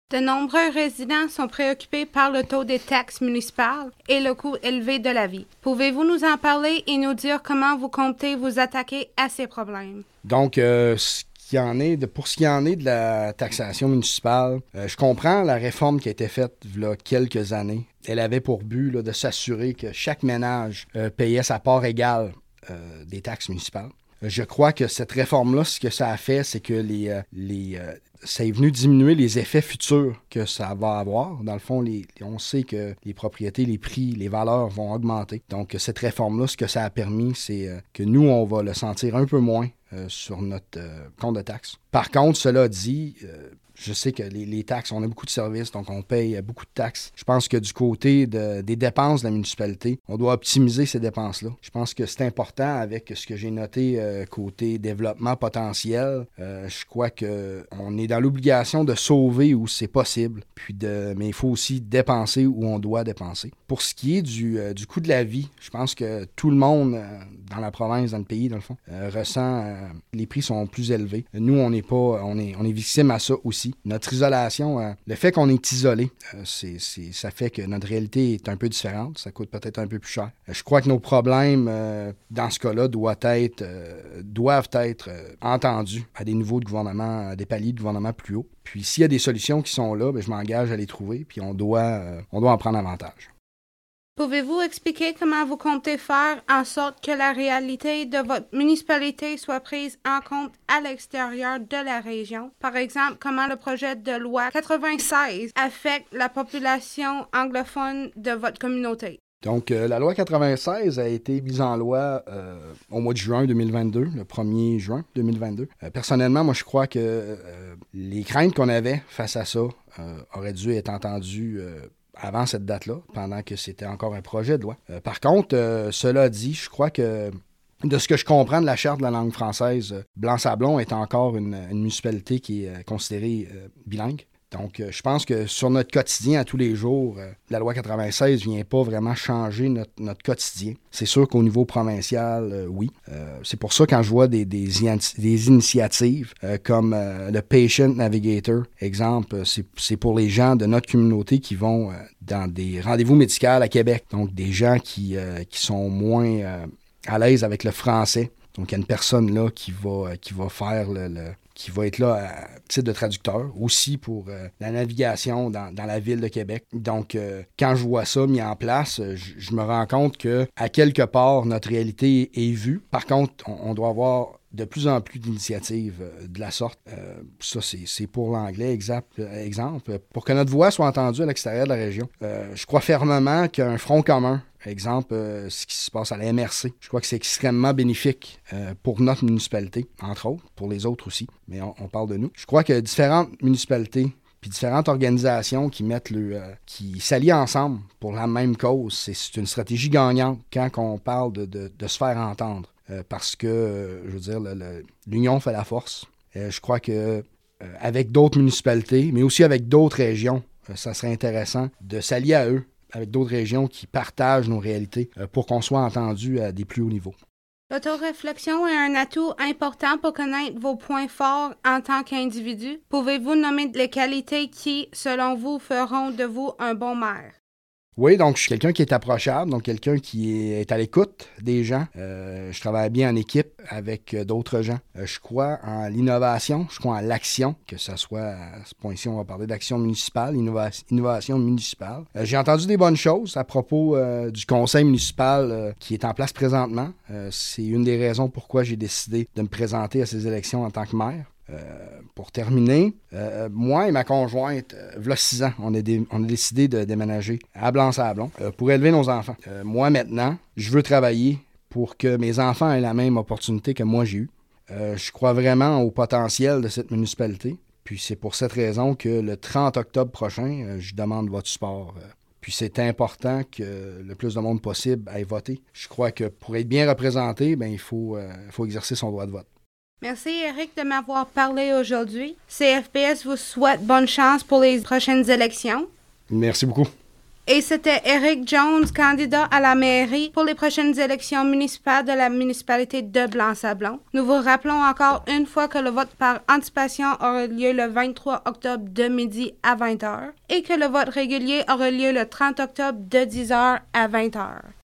De nombreux résidents sont préoccupés par le taux des taxes municipales et le coût élevé de la vie. Pouvez-vous nous en parler et nous dire comment vous comptez vous attaquer à ces problèmes? Donc, pour ce qui en est de la taxation municipale, je comprends la réforme qui a été faite il y a quelques années. Elle avait pour but de s'assurer que chaque ménage payait sa part égale des taxes municipales. Je crois que cette réforme-là, ce que ça a fait, c'est que ça est venu diminuer les effets futurs que ça va avoir. Dans le fond, on sait que les propriétés, les prix, les valeurs vont augmenter. Donc, cette réforme-là, ce que ça a permis, c'est que nous, on va le sentir un peu moins sur notre compte de taxes. Par contre, cela dit, je sais que les taxes, on a beaucoup de services, donc on paye beaucoup de taxes. Je pense que du côté des dépenses de la municipalité, on doit optimiser ces dépenses-là. Je pense que c'est important avec ce que j'ai noté côté développement potentiel. Je crois qu'on est dans l'obligation de sauver où c'est possible, mais il faut aussi dépenser où on doit dépenser. Pour ce qui est du coût de la vie, je pense que tout le monde dans la province, dans le pays, dans le fond, ressent les prix sont plus élevés. Nous, on est victime à ça aussi. Notre isolation, le fait qu'on est isolé, ça fait que notre réalité est un peu différente. Ça coûte peut-être un peu plus cher. Je crois que nos problèmes, dans ce cas-là, doivent être entendus à des niveaux de gouvernement, à des paliers de gouvernement plus hauts. Puis s'il y a des solutions qui sont là, je m'engage à les trouver, puis on doit en prendre avantage. Pouvez-vous expliquer comment vous comptez faire en sorte que la réalité de votre municipalité soit prise en compte à l'extérieur de la région? Par exemple, comment le projet de loi 96 affecte la population anglophone de votre communauté? Donc, la loi 96 a été mise en loi au mois de juin 2022, le 1er juin 2022. Personnellement, moi, je crois que les craintes qu'on avait face à ça auraient dû être entendues avant cette date-là, pendant que c'était encore un projet de loi. Par contre, cela dit, je crois que de ce que je comprends de la Charte de la langue française, Blanc-Sablon est encore une municipalité qui est considérée bilingue. Donc, je pense que sur notre quotidien à tous les jours, la loi 96 ne vient pas vraiment changer notre quotidien. C'est sûr qu'au niveau provincial, oui. C'est pour ça quand je vois des initiatives comme le Patient Navigator, exemple, c'est pour les gens de notre communauté qui vont dans des rendez-vous médicaux à Québec. Donc, des gens qui sont moins à l'aise avec le français. Donc, il y a une personne là qui va faire qui va être là à titre de traducteur, aussi pour la navigation dans la ville de Québec. Donc, quand je vois ça mis en place, je me rends compte qu'à quelque part, notre réalité est vue. Par contre, on doit avoir de plus en plus d'initiatives de la sorte. Ça, c'est pour l'anglais, exemple. Pour que notre voix soit entendue à l'extérieur de la région. Je crois fermement qu'un front commun, exemple, ce qui se passe à la MRC. Je crois que c'est extrêmement bénéfique pour notre municipalité, entre autres, pour les autres aussi, mais on parle de nous. Je crois que différentes municipalités puis différentes organisations qui s'allient ensemble pour la même cause, c'est une stratégie gagnante quand on parle de se faire entendre. Parce que, je veux dire, l'union fait la force. Je crois que avec d'autres municipalités, mais aussi avec d'autres régions, ça serait intéressant de s'allier à eux, avec d'autres régions qui partagent nos réalités pour qu'on soit entendu à des plus hauts niveaux. L'autoréflexion est un atout important pour connaître vos points forts en tant qu'individu. Pouvez-vous nommer les qualités qui, selon vous, feront de vous un bon maire? Oui, donc je suis quelqu'un qui est approchable, donc quelqu'un qui est à l'écoute des gens. Je travaille bien en équipe avec d'autres gens. Je crois en l'innovation, je crois en l'action, que ce soit, à ce point-ci, on va parler d'action municipale, innovation municipale. J'ai entendu des bonnes choses à propos du conseil municipal qui est en place présentement. C'est une des raisons pourquoi j'ai décidé de me présenter à ces élections en tant que maire. Pour terminer, moi et ma conjointe, v'là 6 ans, on a décidé de déménager à Blanc-Sablon pour élever nos enfants. Moi, maintenant, je veux travailler pour que mes enfants aient la même opportunité que moi j'ai eue. Je crois vraiment au potentiel de cette municipalité. Puis c'est pour cette raison que le 30 octobre prochain, je demande votre support. Puis c'est important que le plus de monde possible aille voter. Je crois que pour être bien représenté, il faut exercer son droit de vote. Merci Eric de m'avoir parlé aujourd'hui. CFPS vous souhaite bonne chance pour les prochaines élections. Merci beaucoup. Et c'était Eric Jones, candidat à la mairie pour les prochaines élections municipales de la municipalité de Blanc-Sablon. Nous vous rappelons encore une fois que le vote par anticipation aura lieu le 23 octobre de midi à 20h et que le vote régulier aura lieu le 30 octobre de 10h à 20h.